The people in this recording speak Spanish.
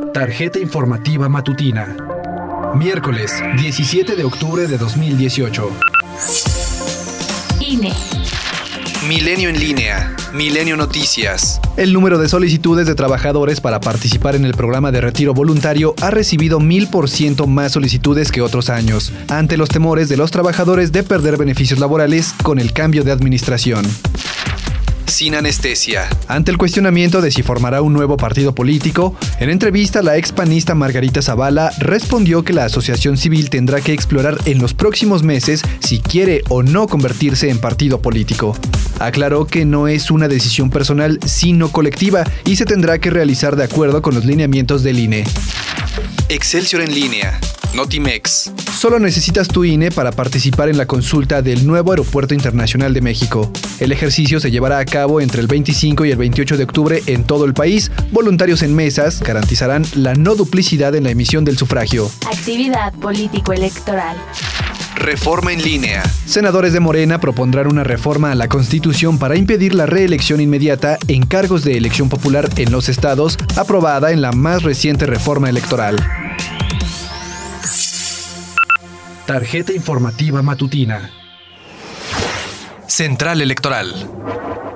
Tarjeta informativa matutina. Miércoles 17 de octubre de 2018. INE. Milenio en línea. Milenio Noticias. El número de solicitudes de trabajadores para participar en el programa de retiro voluntario ha recibido 1000% más solicitudes que otros años, ante los temores de los trabajadores de perder beneficios laborales con el cambio de administración. Sin anestesia. Ante el cuestionamiento de si formará un nuevo partido político, en entrevista la expanista Margarita Zavala respondió que la asociación civil tendrá que explorar en los próximos meses si quiere o no convertirse en partido político. Aclaró que no es una decisión personal, sino colectiva, y se tendrá que realizar de acuerdo con los lineamientos del INE. Excelsior en línea. Notimex. Solo necesitas tu INE para participar en la consulta del nuevo Aeropuerto Internacional de México. El ejercicio se llevará a cabo entre el 25 y el 28 de octubre en todo el país. Voluntarios en mesas garantizarán la no duplicidad en la emisión del sufragio. Actividad político-electoral. Reforma en línea. Senadores de Morena propondrán una reforma a la Constitución para impedir la reelección inmediata en cargos de elección popular en los estados, aprobada en la más reciente reforma electoral. Tarjeta informativa matutina. Central Electoral.